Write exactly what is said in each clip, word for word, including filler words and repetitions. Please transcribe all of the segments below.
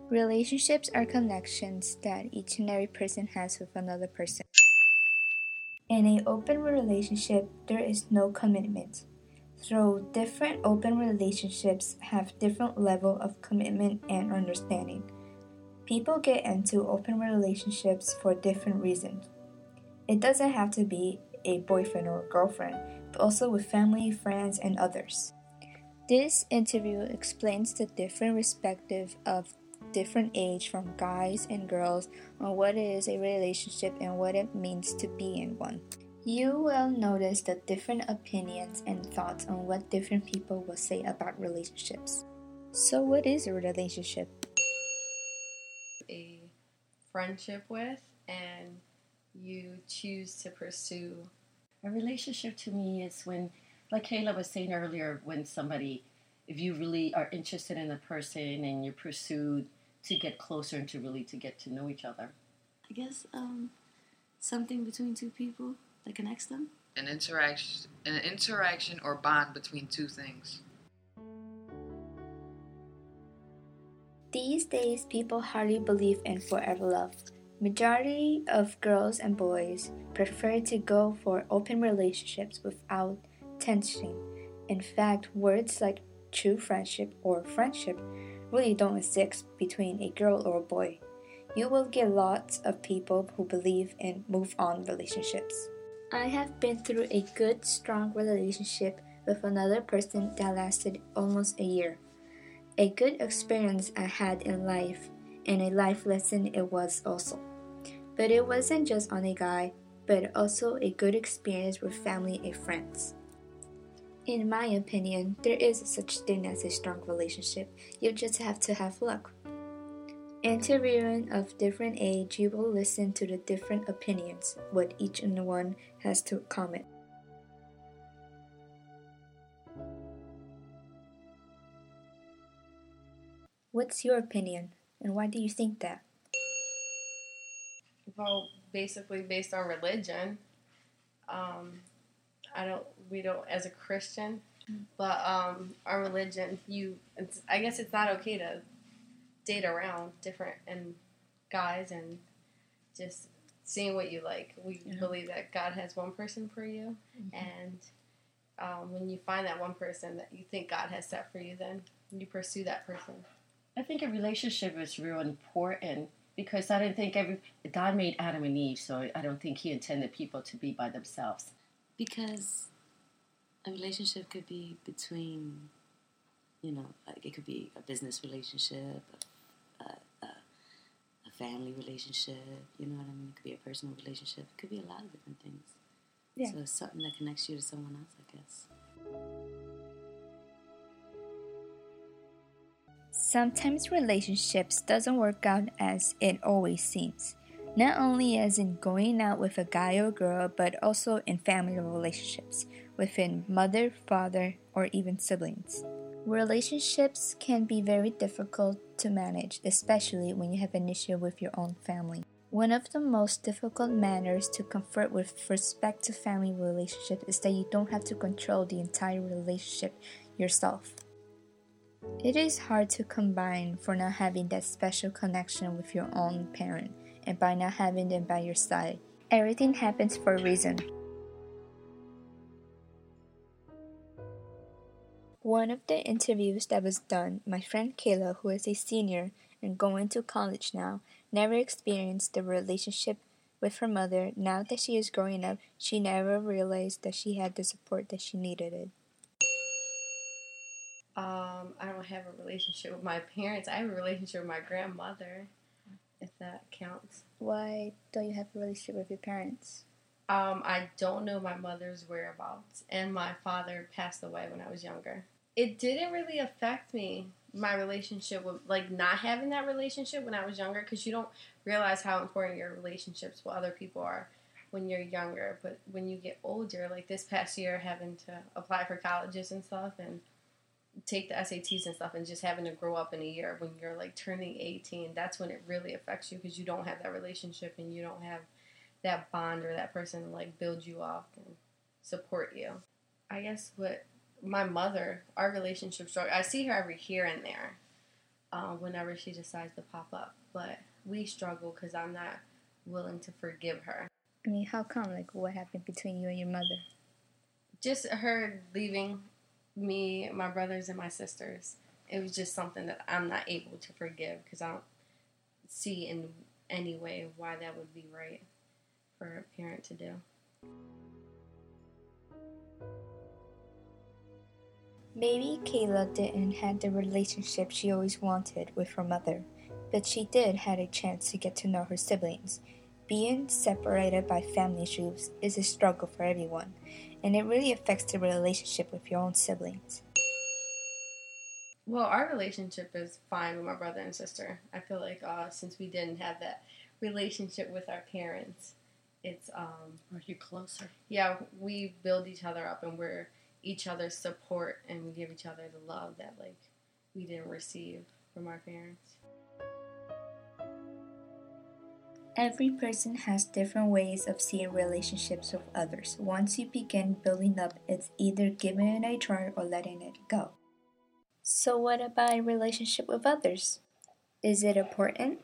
Relationships are connections that each and every person has with another person. In an open relationship, there is no commitment. Though different open relationships have different level of commitment and understanding. People get into open relationships for different reasons. It doesn't have to be a boyfriend or a girlfriend, but also with family, friends, and others. This interview explains the different perspective of different age from guys and girls on what is a relationship and what it means to be in one. You will notice the different opinions and thoughts on what different people will say about relationships. So what is a relationship? A friendship with, and you choose to pursue. A relationship to me is when, like Kayla was saying earlier, when somebody, if you really are interested in a person and you pursue to get closer and to really to get to know each other. I guess um, something between two people that connects them. An interaction, an interaction or bond between two things. These days, people hardly believe in forever love. Majority of girls and boys prefer to go for open relationships without tension. In fact, words like true friendship or friendship really don't exist between a girl or a boy. You will get lots of people who believe in move-on relationships. I have been through a good, strong relationship with another person that lasted almost a year. A good experience I had in life, and a life lesson it was also. But it wasn't just on a guy, but also a good experience with family and friends. In my opinion, there is such thing as a strong relationship. You just have to have luck. Interviewing of different age, you will listen to the different opinions, what each and one has to comment. What's your opinion, and why do you think that? Well, basically based on religion. Um, I don't. We don't as a Christian, but um, our religion. You. It's, I guess it's not okay to date around different and guys and just seeing what you like. We yeah. believe that God has one person for you, mm-hmm. and um, when you find that one person that you think God has set for you, then you pursue that person. I think a relationship is real important because I don't think every God made Adam and Eve, so I don't think He intended people to be by themselves. Because a relationship could be between, you know, like it could be a business relationship, a, a, a family relationship, you know what I mean? It could be a personal relationship. It could be a lot of different things. Yeah. So it's something that connects you to someone else, I guess. Sometimes relationships doesn't work out as it always seems. Not only as in going out with a guy or girl, but also in family relationships, within mother, father, or even siblings. Relationships can be very difficult to manage, especially when you have an issue with your own family. One of the most difficult matters to comfort with respect to family relationship is that you don't have to control the entire relationship yourself. It is hard to combine for not having that special connection with your own parent and by not having them by your side. Everything happens for a reason. One of the interviews that was done, my friend Kayla, who is a senior and going to college now, never experienced the relationship with her mother. Now that she is growing up, she never realized that she had the support that she needed it. Um, I don't have a relationship with my parents. I have a relationship with my grandmother, if that counts. Why don't you have a relationship with your parents? Um, I don't know my mother's whereabouts, and my father passed away when I was younger. It didn't really affect me, my relationship with, like, not having that relationship when I was younger, because you don't realize how important your relationships with other people are when you're younger. But when you get older, like this past year, having to apply for colleges and stuff, and take the S A Ts and stuff, and just having to grow up in a year when you're like turning eighteen, that's when it really affects you, because you don't have that relationship and you don't have that bond or that person to like build you up and support you. I guess what my mother, our relationship struggle, I see her every here and there, uh, whenever she decides to pop up. But we struggle because I'm not willing to forgive her. I mean, how come? Like, what happened between you and your mother? Just her leaving me, my brothers, and my sisters. It was just something that I'm not able to forgive because I don't see in any way why that would be right for a parent to do. Maybe Kayla didn't have the relationship she always wanted with her mother, but she did have a chance to get to know her siblings. Being separated by family issues is a struggle for everyone, and it really affects the relationship with your own siblings. Well, our relationship is fine with my brother and sister. I feel like uh, since we didn't have that relationship with our parents, it's um. Are you closer? Yeah, we build each other up, and we're each other's support, and we give each other the love that like we didn't receive from our parents. Every person has different ways of seeing relationships with others. Once you begin building up, it's either giving it a try or letting it go. So what about a relationship with others? Is it important?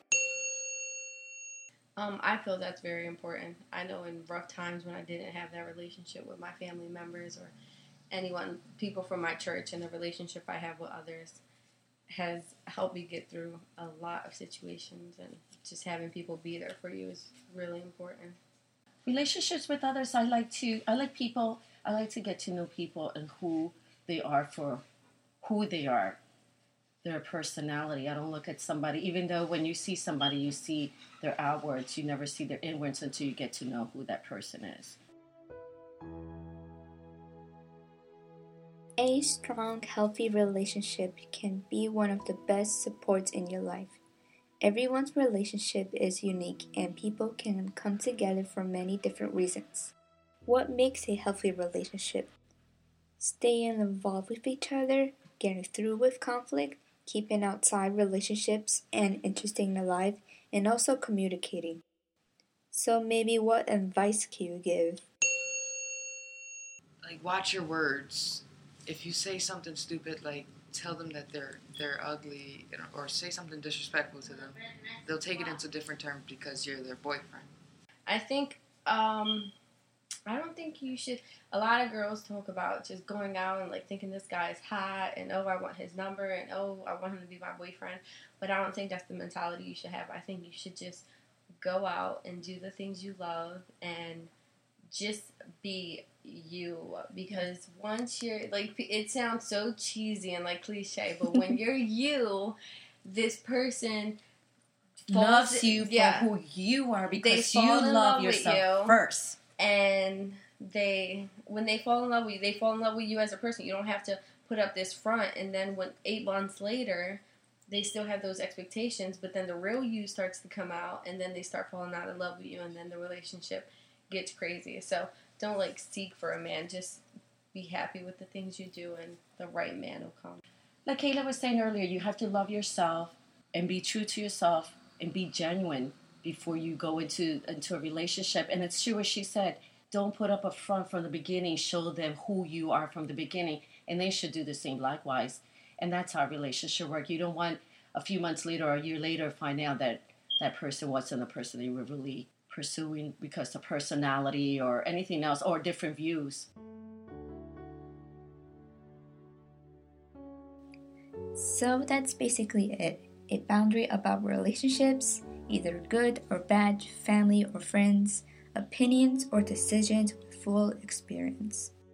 Um, I feel that's very important. I know in rough times when I didn't have that relationship with my family members or anyone, people from my church, and the relationship I have with others has helped me get through a lot of situations, and just having people be there for you is really important. Relationships with others, I like to, I like people, I like to get to know people and who they are for who they are, their personality. I don't look at somebody, even though when you see somebody, you see their outwards, you never see their inwards until you get to know who that person is. A strong, healthy relationship can be one of the best supports in your life. Everyone's relationship is unique, and people can come together for many different reasons. What makes a healthy relationship? Staying involved with each other, getting through with conflict, keeping outside relationships and interesting alive, and also communicating. So maybe what advice can you give? Like, watch your words. If you say something stupid, like tell them that they're they're ugly, you know, or say something disrespectful to them, they'll take it into different terms because you're their boyfriend. I think, um, I don't think you should, a lot of girls talk about just going out and like thinking this guy is hot and oh, I want his number and oh, I want him to be my boyfriend, but I don't think that's the mentality you should have. I think you should just go out and do the things you love and just be you, because once you're like, it sounds so cheesy and like cliche, but when you're you, this person falls, loves you for yeah, who you are because they you fall in love love with yourself you. first. And they, when they fall in love with you, they fall in love with you as a person. You don't have to put up this front, and then when eight months later, they still have those expectations, but then the real you starts to come out, and then they start falling out of love with you, and then the relationship gets crazy. So don't like seek for a man. Just be happy with the things you do, and the right man will come. Like Kayla was saying earlier, you have to love yourself and be true to yourself and be genuine before you go into into a relationship. And it's true what she said. Don't put up a front from the beginning. Show them who you are from the beginning, and they should do the same likewise. And that's how relationship work. You don't want a few months later or a year later find out that that person wasn't the person they were really pursuing because of personality or anything else or different views. So that's basically it. A boundary about relationships, either good or bad, family or friends, opinions or decisions with full experience.